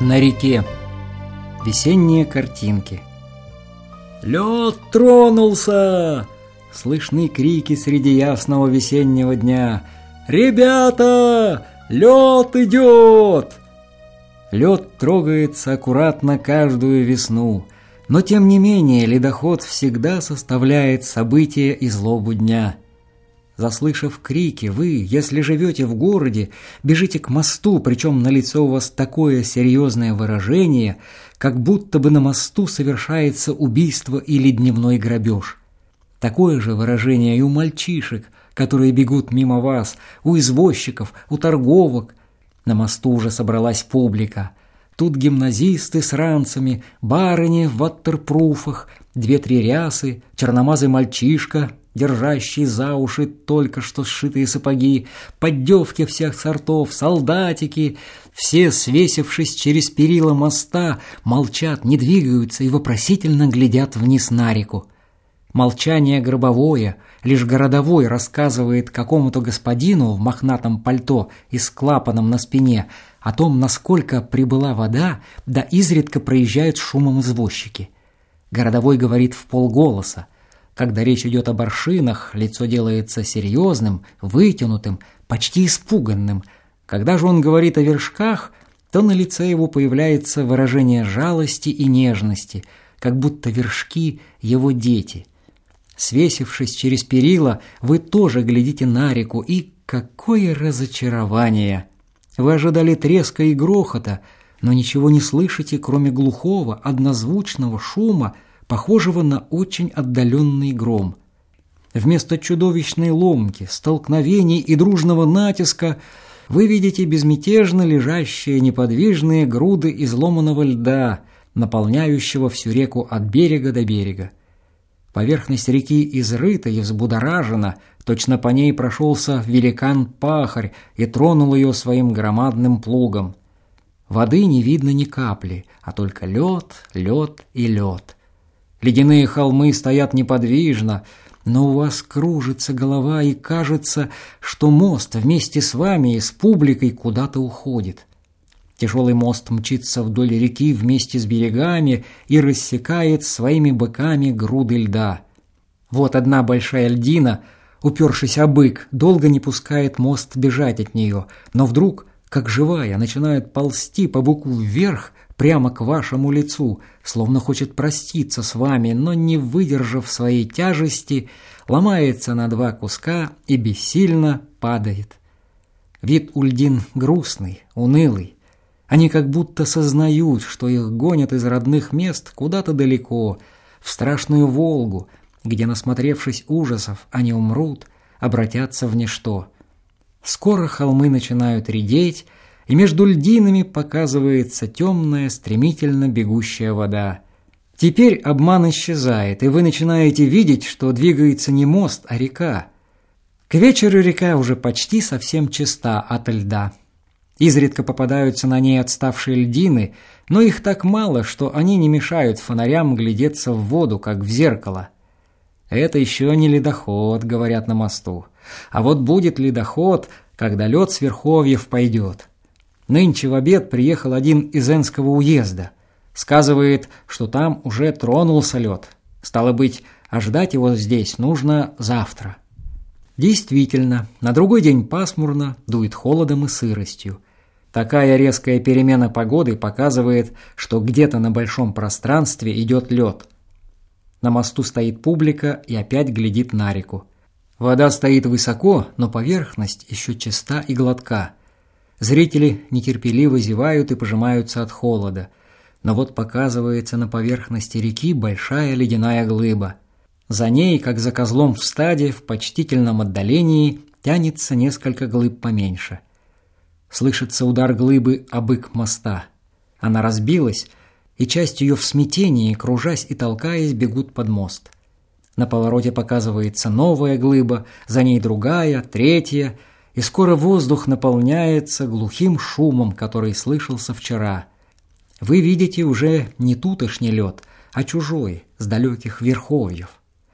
На реке. Весенние картинки. «Лед тронулся!» Слышны крики среди ясного весеннего дня. «Ребята! Лед идет!» Лед трогается аккуратно каждую весну, но тем не менее ледоход всегда составляет событие и злобу дня. Заслышав крики, вы, если живете в городе, бежите к мосту, причем на лице у вас такое серьезное выражение, как будто бы на мосту совершается убийство или дневной грабеж. Такое же выражение и у мальчишек, которые бегут мимо вас, у извозчиков, у торговок. На мосту уже собралась публика. Тут гимназисты с ранцами, барыни в ваттерпруфах, 2-3 рясы, черномазый мальчишка, держащий за уши только что сшитые сапоги, поддевки всех сортов, солдатики. Все, свесившись через перила моста, молчат, не двигаются и вопросительно глядят вниз на реку. Молчание гробовое, лишь городовой рассказывает какому-то господину в мохнатом пальто и с клапаном на спине о том, насколько прибыла вода, да изредка проезжают с шумом извозчики. Городовой говорит вполголоса. Когда речь идет об аршинах, лицо делается серьезным, вытянутым, почти испуганным. Когда же он говорит о вершках, то на лице его появляется выражение жалости и нежности, как будто вершки – его дети. Свесившись через перила, вы тоже глядите на реку, и какое разочарование! Вы ожидали треска и грохота, но ничего не слышите, кроме глухого, однозвучного шума, похожего на очень отдаленный гром. Вместо чудовищной ломки, столкновений и дружного натиска вы видите безмятежно лежащие неподвижные груды изломанного льда, наполняющего всю реку от берега до берега. Поверхность реки изрыта и взбудоражена, точно по ней прошелся великан-пахарь и тронул ее своим громадным плугом. Воды не видно ни капли, а только лед, лед и лед. Ледяные холмы стоят неподвижно, но у вас кружится голова и кажется, что мост вместе с вами и с публикой куда-то уходит. Тяжелый мост мчится вдоль реки вместе с берегами и рассекает своими боками груды льда. Вот одна большая льдина, упершись о бык, долго не пускает мост бежать от нее, но вдруг, как живая, начинает ползти по боку вверх, прямо к вашему лицу, словно хочет проститься с вами, но, не выдержав своей тяжести, ломается на 2 куска и бессильно падает. Вид у льдин грустный, унылый. Они как будто сознают, что их гонят из родных мест куда-то далеко, в страшную Волгу, где, насмотревшись ужасов, они умрут, обратятся в ничто. Скоро холмы начинают редеть, и между льдинами показывается темная, стремительно бегущая вода. Теперь обман исчезает, и вы начинаете видеть, что двигается не мост, а река. К вечеру река уже почти совсем чиста ото льда. Изредка попадаются на ней отставшие льдины, но их так мало, что они не мешают фонарям глядеться в воду, как в зеркало. «Это еще не ледоход», — говорят на мосту. «А вот будет ледоход, когда лед с верховьев пойдет». Нынче в обед приехал один из Энского уезда. Сказывает, что там уже тронулся лед. Стало быть, а ждать его здесь нужно завтра. Действительно, на другой день пасмурно, дует холодом и сыростью. Такая резкая перемена погоды показывает, что где-то на большом пространстве идет лед. На мосту стоит публика и опять глядит на реку. Вода стоит высоко, но поверхность еще чиста и гладка. Зрители нетерпеливо зевают и пожимаются от холода. Но вот показывается на поверхности реки большая ледяная глыба. За ней, как за козлом в стаде, в почтительном отдалении тянется несколько глыб поменьше. Слышится удар глыбы о бык моста. Она разбилась, и часть ее в смятении, кружась и толкаясь, бегут под мост. На повороте показывается новая глыба, за ней другая, третья, и скоро воздух наполняется глухим шумом, который слышался вчера. Вы видите уже не тутошний лед, а чужой, с далеких верховьев.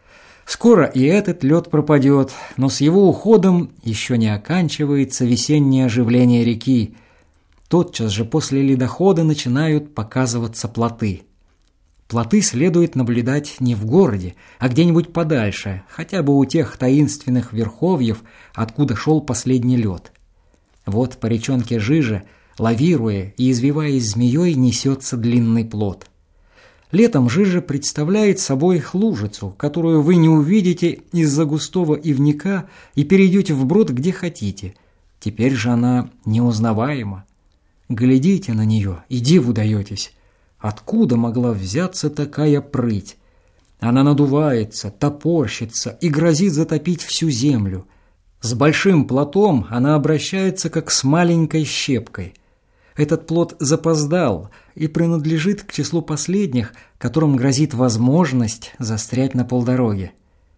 Скоро и этот лед пропадет, но с его уходом еще не оканчивается весеннее оживление реки. Тотчас же после ледохода начинают показываться плоты. Плоты следует наблюдать не в городе, а где-нибудь подальше, хотя бы у тех таинственных верховьев, откуда шел последний лед. Вот по речонке Жижа, лавируя и извиваясь змеей, несется длинный плот. Летом Жижа представляет собой лужицу, которую вы не увидите из-за густого ивника и перейдете вброд где хотите. Теперь же она неузнаваема. Глядите на нее и диву даетесь. Откуда могла взяться такая прыть? Она надувается, топорщится и грозит затопить всю землю. С большим плотом она обращается как с маленькой щепкой. Этот плот запоздал и принадлежит к числу последних, которым грозит возможность застрять на полдороге.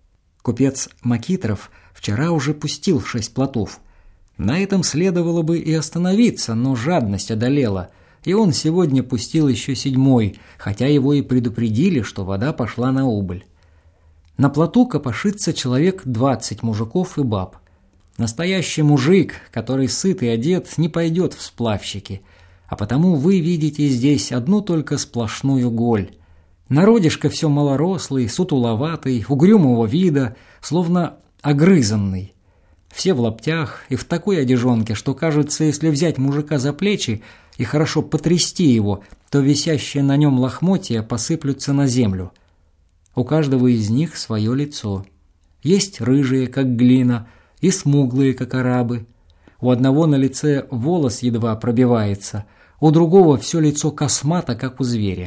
Купец Макитров вчера уже пустил 6 плотов. На этом следовало бы и остановиться, но жадность одолела, и он сегодня пустил еще 7-й, хотя его и предупредили, что вода пошла на убыль. На плоту копошится человек 20 мужиков и баб. Настоящий мужик, который сыт и одет, не пойдет в сплавщики, а потому вы видите здесь одну только сплошную голь. Народишко все малорослый, сутуловатый, угрюмого вида, словно огрызанный. Все в лаптях и в такой одежонке, что кажется, если взять мужика за плечи и хорошо потрясти его, то висящие на нем лохмотья посыплются на землю. У каждого из них свое лицо. Есть рыжие, как глина, и смуглые, как арабы. У одного на лице волос едва пробивается, у другого все лицо космато, как у зверя.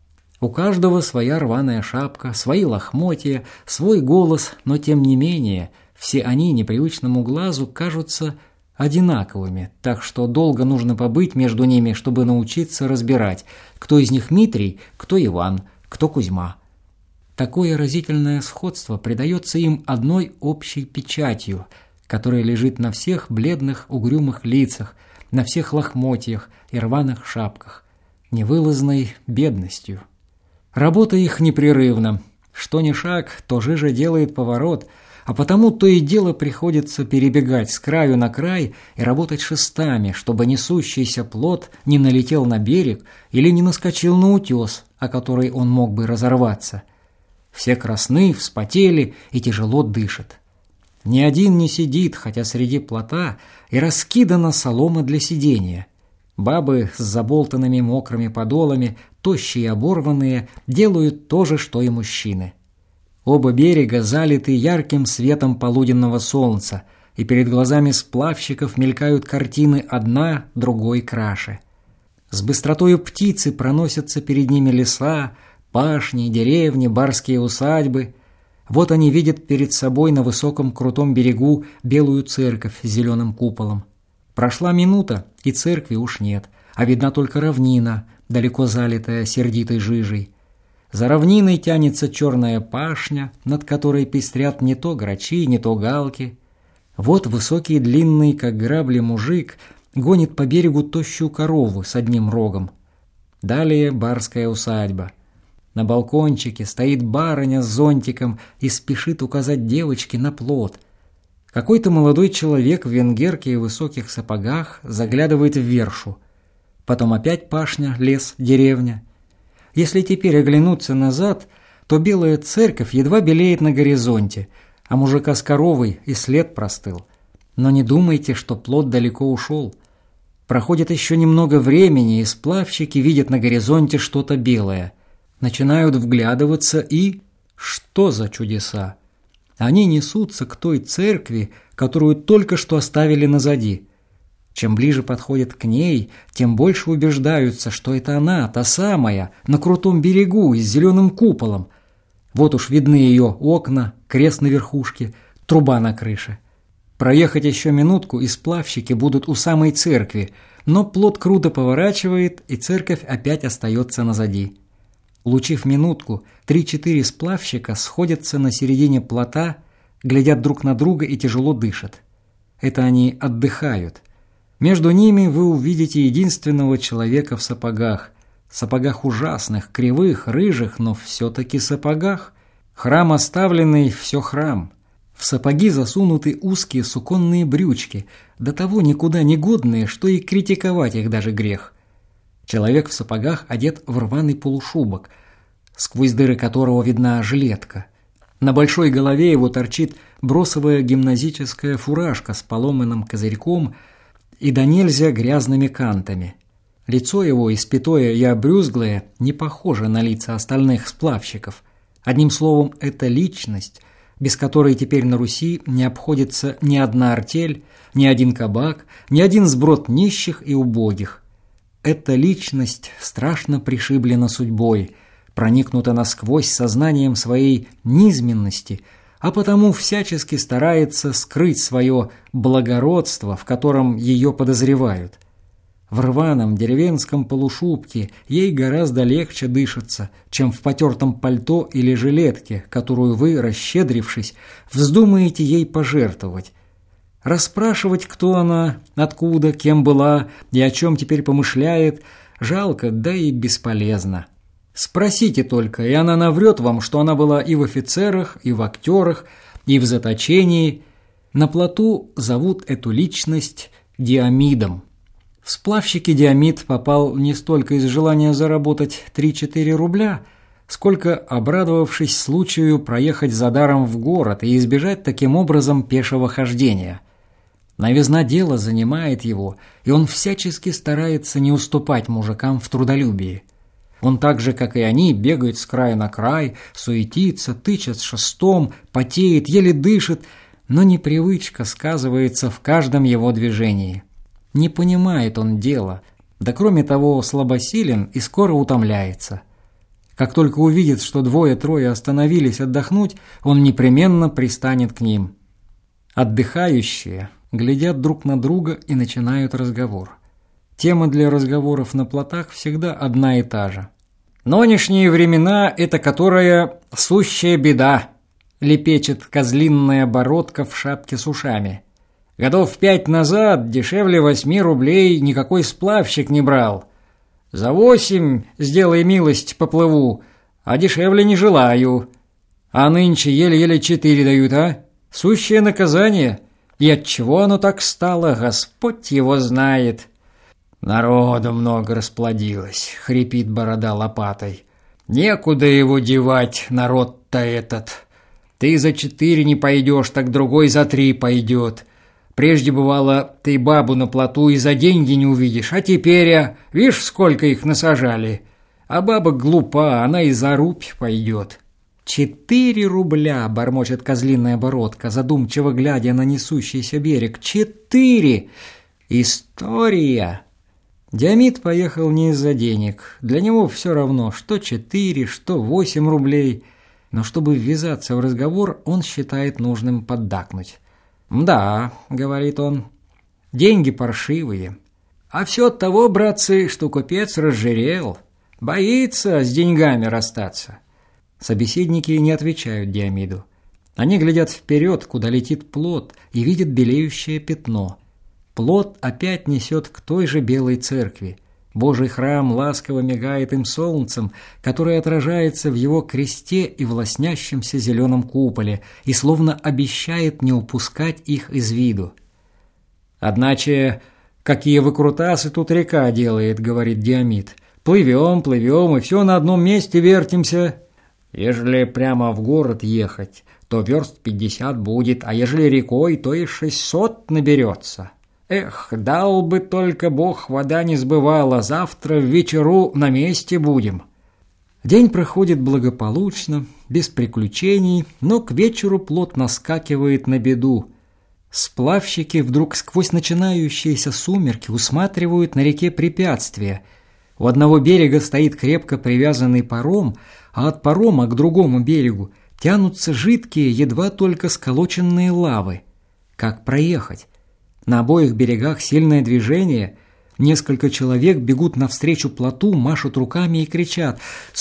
У каждого своя рваная шапка, свои лохмотья, свой голос, но тем не менее все они непривычному глазу кажутся одинаковыми, так что долго нужно побыть между ними, чтобы научиться разбирать, кто из них Митрий, кто Иван, кто Кузьма. Такое разительное сходство придается им одной общей печатью, которая лежит на всех бледных угрюмых лицах, на всех лохмотьях и рваных шапках, невылазной бедностью. Работа их непрерывна. Что ни шаг, то Жижа делает поворот, а потому то и дело приходится перебегать с краю на край и работать шестами, чтобы несущийся плот не налетел на берег или не наскочил на утес, о который он мог бы разорваться. Все красны, вспотели и тяжело дышат. Ни один не сидит, хотя среди плота и раскидана солома для сидения. Бабы с заболтанными мокрыми подолами, тощие и оборванные, делают то же, что и мужчины. Оба берега залиты ярким светом полуденного солнца, и перед глазами сплавщиков мелькают картины одна другой краше. С быстротою птицы проносятся перед ними леса, пашни, деревни, барские усадьбы. Вот они видят перед собой на высоком крутом берегу белую церковь с зеленым куполом. Прошла минута, и церкви уж нет, а видна только равнина, далеко залитая сердитой жижей. За равниной тянется черная пашня, над которой пестрят не то грачи, не то галки. Вот высокий длинный, как грабли, мужик гонит по берегу тощую корову с одним рогом. Далее барская усадьба. На балкончике стоит барыня с зонтиком и спешит указать девочке на плот. Какой-то молодой человек в венгерке и высоких сапогах заглядывает в вершу. Потом опять пашня, лес, деревня. Если теперь оглянуться назад, то белая церковь едва белеет на горизонте, а мужика с коровой и след простыл. Но не думайте, что плот далеко ушел. Проходит еще немного времени, и сплавщики видят на горизонте что-то белое. Начинают вглядываться и... Что за чудеса? Они несутся к той церкви, которую только что оставили назади. Чем ближе подходят к ней, тем больше убеждаются, что это она, та самая, на крутом берегу и с зеленым куполом. Вот уж видны ее окна, крест на верхушке, труба на крыше. Проехать еще минутку, и сплавщики будут у самой церкви, но плот круто поворачивает, и церковь опять остается назади. Улучив минутку, 3-4 сплавщика сходятся на середине плота, глядят друг на друга и тяжело дышат. Это они отдыхают. Между ними вы увидите единственного человека в сапогах. Сапогах ужасных, кривых, рыжих, но все-таки сапогах. Храм оставленный, все храм. В сапоги засунуты узкие суконные брючки, до того никуда не годные, что и критиковать их даже грех. Человек в сапогах одет в рваный полушубок, сквозь дыры которого видна жилетка. На большой голове его торчит бросовая гимназическая фуражка с поломанным козырьком и до нельзя грязными кантами. Лицо его, испятое и обрюзглое, не похоже на лица остальных сплавщиков. Одним словом, это личность, без которой теперь на Руси не обходится ни одна артель, ни один кабак, ни один сброд нищих и убогих. Эта личность страшно пришиблена судьбой, проникнута насквозь сознанием своей низменности, а потому всячески старается скрыть свое благородство, в котором ее подозревают. В рваном деревенском полушубке ей гораздо легче дышится, чем в потертом пальто или жилетке, которую вы, расщедрившись, вздумаете ей пожертвовать. Расспрашивать, кто она, откуда, кем была и о чем теперь помышляет, жалко, да и бесполезно. Спросите только, и она наврет вам, что она была и в офицерах, и в актерах, и в заточении. На плоту зовут эту личность Диомидом. В сплавщики Диомид попал не столько из желания заработать 3-4 рубля, сколько обрадовавшись случаю проехать за даром в город и избежать таким образом пешего хождения. Новизна дела занимает его, и он всячески старается не уступать мужикам в трудолюбии. Он так же, как и они, бегает с края на край, суетится, тычет шестом, потеет, еле дышит, но непривычка сказывается в каждом его движении. Не понимает он дела, да кроме того слабосилен и скоро утомляется. Как только увидит, что 2-3 остановились отдохнуть, он непременно пристанет к ним. Отдыхающие глядят друг на друга и начинают разговор. Тема для разговоров на плотах всегда одна и та же. «Нынешние времена – это которая сущая беда», – лепечет козлинная бородка в шапке с ушами. «Годов 5 назад дешевле 8 рублей никакой сплавщик не брал. За 8, сделай милость, поплыву, а дешевле не желаю. А нынче еле-еле 4 дают, а? Сущее наказание. И отчего оно так стало, Господь его знает». «Народу много расплодилось», — хрипит борода лопатой. «Некуда его девать, народ-то этот. Ты за 4 не пойдешь, так другой за 3 пойдет. Прежде бывало, ты бабу на плоту и за деньги не увидишь, а теперь, видишь, сколько их насажали. А баба глупа, она и за рубь пойдет». 4 рубля, бормочет козлиная бородка, задумчиво глядя на несущийся берег. 4! История! Диомид поехал не из-за денег. Для него все равно, что 4, что 8 рублей. Но чтобы ввязаться в разговор, он считает нужным поддакнуть. «Да», — говорит он, — «деньги паршивые. А все от того, братцы, что купец разжирел. Боится с деньгами расстаться». Собеседники не отвечают Диомиду. Они глядят вперед, куда летит плот, и видят белеющее пятно. Плот опять несет к той же белой церкви. Божий храм ласково мигает им солнцем, которое отражается в его кресте и в лоснящемся зеленом куполе, и словно обещает не упускать их из виду. «Одначе, какие выкрутасы тут река делает», — говорит Диомид. «Плывем, плывем, и все на одном месте вертимся. Ежели прямо в город ехать, то верст 50 будет, а ежели рекой, то и 600 наберется. Эх, дал бы только Бог, вода не сбывала, завтра в вечеру на месте будем». День проходит благополучно, без приключений, но к вечеру плот наскакивает на беду. Сплавщики вдруг сквозь начинающиеся сумерки усматривают на реке препятствия. У одного берега стоит крепко привязанный паром, а от парома к другому берегу тянутся жидкие, едва только сколоченные лавы. Как проехать? На обоих берегах сильное движение. Несколько человек бегут навстречу плоту, машут руками и кричат: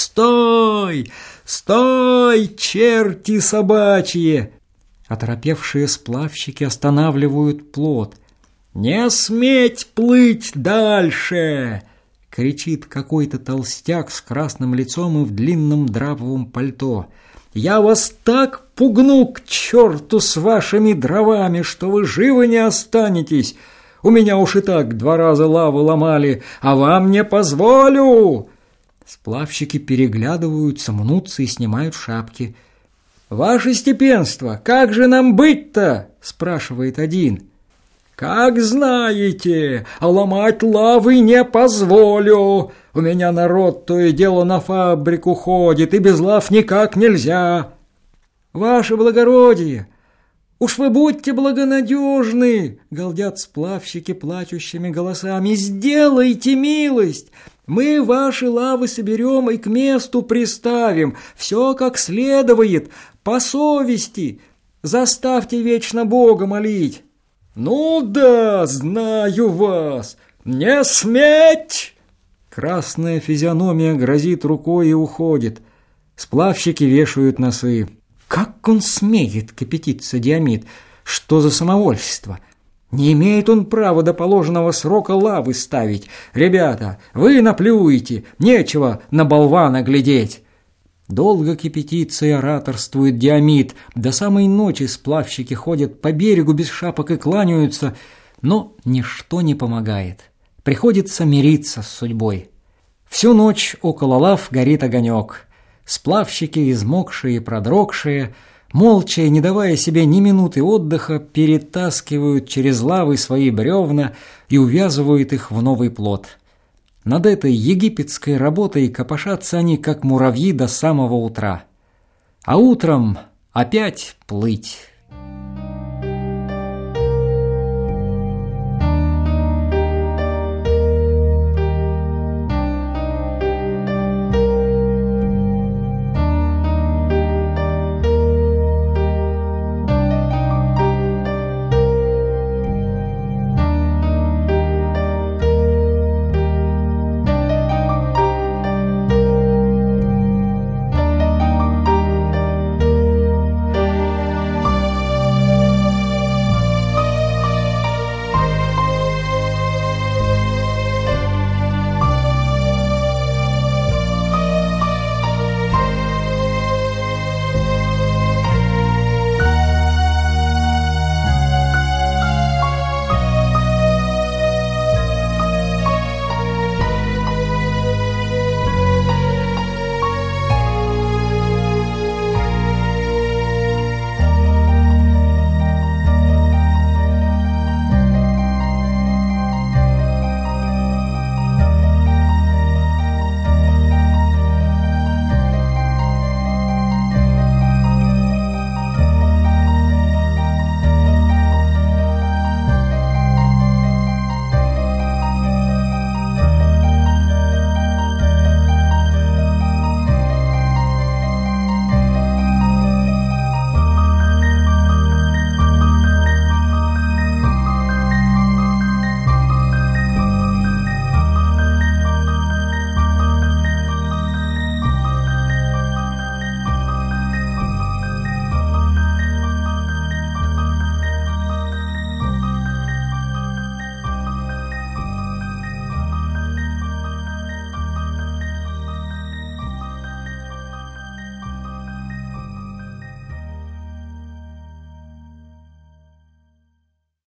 «Стой! Стой, черти собачьи!» Оторопевшие сплавщики останавливают плот. «Не сметь плыть дальше!» — кричит какой-то толстяк с красным лицом и в длинном драповом пальто. Я вас так пугну к черту с вашими дровами, что вы живы не останетесь. У меня уж и так 2 раза лавы ломали, а вам не позволю!» Сплавщики переглядываются, мнутся и снимают шапки. «Ваше степенство, как же нам быть-то?» – спрашивает один. «Как знаете, а ломать лавы не позволю. У меня народ то и дело на фабрику ходит, и без лав никак нельзя». «Ваше благородие, уж вы будьте благонадежны!» – галдят сплавщики плачущими голосами. «Сделайте милость! Мы ваши лавы соберем и к месту приставим. Все как следует, по совести. Заставьте вечно Бога молить». «Ну да, знаю вас! Не сметь!» Красная физиономия грозит рукой и уходит. Сплавщики вешают носы. «Как он смеет?» — кипятится Диамид. «Что за самовольство? Не имеет он права до положенного срока лавы ставить. Ребята, вы наплюете, нечего на болвана глядеть». Долго кипятится и ораторствует Диамид. До самой ночи сплавщики ходят по берегу без шапок и кланяются, но ничто не помогает. Приходится мириться с судьбой. Всю ночь около лав горит огонек. Сплавщики, измокшие и продрогшие, молча и не давая себе ни минуты отдыха, перетаскивают через лавы свои бревна и увязывают их в новый плот. Над этой египетской работой копошатся они, как муравьи, до самого утра. А утром опять плыть.